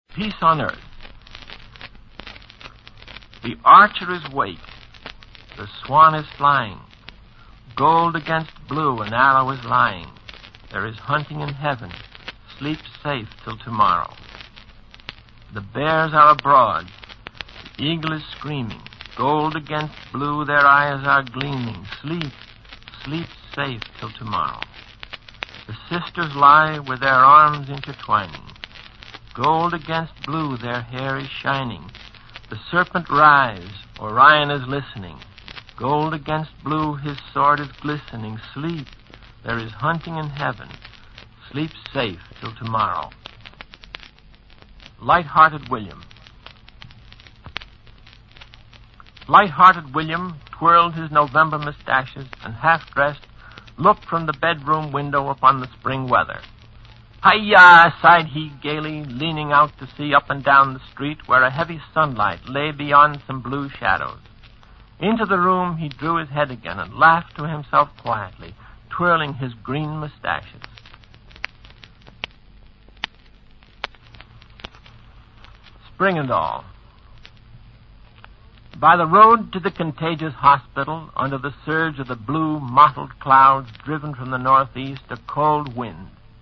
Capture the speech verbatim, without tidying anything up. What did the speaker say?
Peace on earth. The archer is wake. The swan is flying. Gold against blue, an arrow is lying. There is hunting in heaven. Sleep safe till tomorrow. The bears are abroad. The eagle is screaming. Gold against blue, their eyes are gleaming. Sleep, sleep safe till tomorrow. The sisters lie with their arms intertwining. Gold against blue, their hair is shining. The serpent rise, Orion is listening. Gold against blue, his sword is glistening. Sleep, there is hunting in heaven. Sleep safe till tomorrow. Light-hearted William. Light-hearted William twirled his November mustaches and, half-dressed, looked from the bedroom window upon the spring weather. Hi-ya, sighed he gaily, leaning out to see up and down the street where a heavy sunlight lay beyond some blue shadows. Into the room he drew his head again and laughed to himself quietly, twirling his green mustaches. Spring and all. By the road to the contagious hospital, under the surge of the blue, mottled clouds driven from the northeast, a cold wind